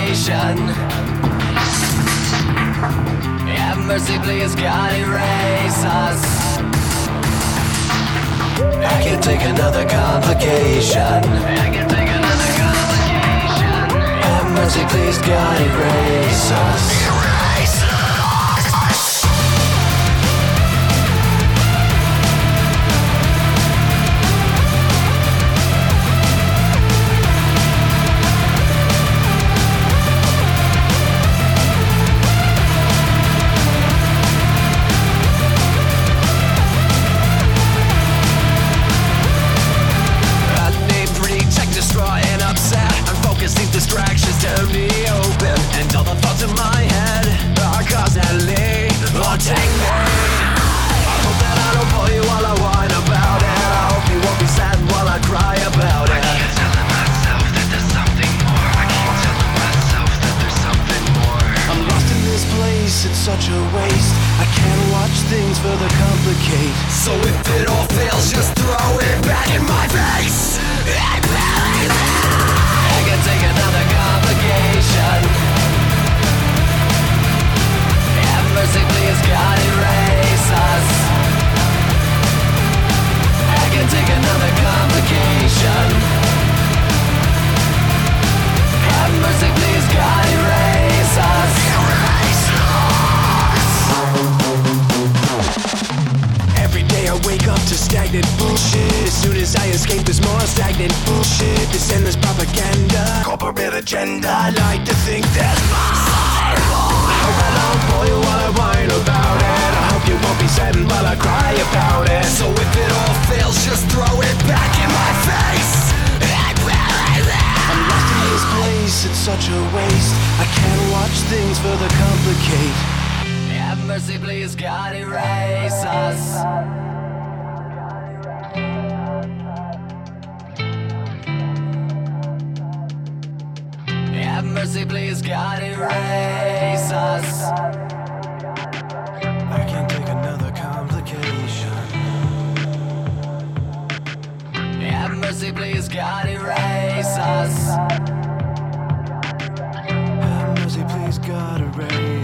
complication. Have mercy, please, God, erase us. I can't take another complication. I can't take another complication. Have mercy, please, God, erase us. Erase us. Distractions turn me open, and all the thoughts in my head are constantly haunting me. I hope that I don't bore you while I whine about it. I hope you won't be sad while I cry about it. I keep telling myself that there's something more. I keep telling myself that there's something more. I'm lost in this place, it's such a waste. I can't watch things further complicate. So if it all fails, just throw it back in my face. I can take another complication. Have mercy, please, God, erase us. I can take another complication. Have mercy, please, God, erase us. Erase us. Every day I wake up to stagnant bullshit. As soon as I escape, there's more stagnant bullshit. This endless propaganda, corporate agenda. I like to think there's more. I hope I don't bore you while I whine about it. I hope you won't be saddened while I cry about it. So if it all fails, just throw it back in my face. I'm lost in this place, it's such a waste. I can't watch things further complicate. Have mercy, please, God, erase us. Have mercy, please, God, erase us. I can't take another complication. Have mercy, please, God, erase us. Have mercy, please, God, erase us.